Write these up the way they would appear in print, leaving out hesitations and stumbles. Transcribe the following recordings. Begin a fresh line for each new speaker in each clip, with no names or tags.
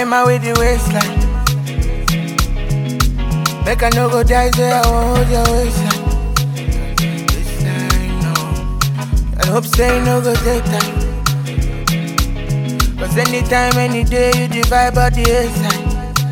my with the waistline. Make I no go die, say I won't hold your waistline. Waistline, no. I hope say no go take time. Cause anytime, any day, you the vibe of the waistline.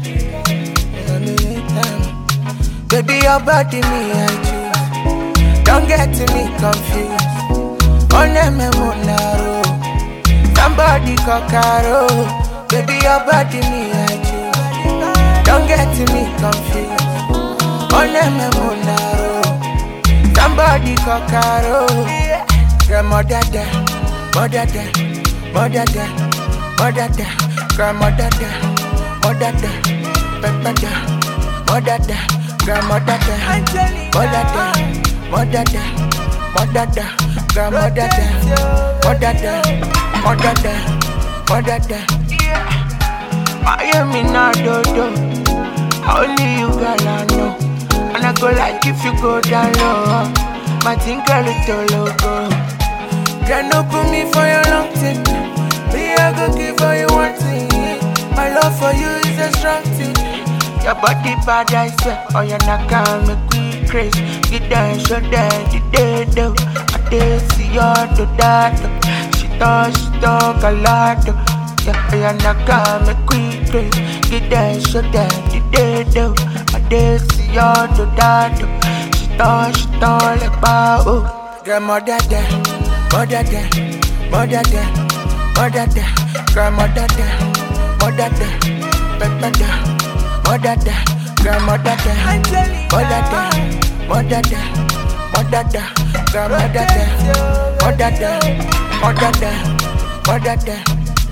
Baby, your body me I choose. Don't get me confused. On monaro, somebody cockaro. Baby, your body me I choose. Don't get me confused. On monaro, somebody cockaro. Grandmother there, mother there, mother there, mother there, grandmother there, mother there, pepper there, mother there. Grandmother there, mother there, mother there, mother there, grandmother there, mother there, mother there, mother there. Miami na do, only you gonna know. And I go like if you go down low, my thing girl it all over. Girl no put me for your long thing, me I go give for you one thing. My love for you is a strong thing. Your body bad, I swear. Oh, you're not calm, make we crazy. Get down, show down, the day, though. I did see your do that. She talk a lot. Yeah, you're not calm, make we crazy. Get down, show down, the day, though. I did see your do that. She talk like bow. Grandmother there, mother there, mother there, mother there, grandmother there, mother there, pepper there. Mother there, grandmother there, mother there, mother there, mother there, grandmother there, mother there, mother there, mother there.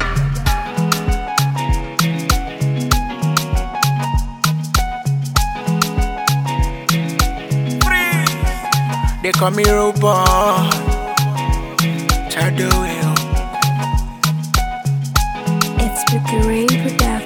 They call me robot, Shadow.
It's Ricky Ray Production.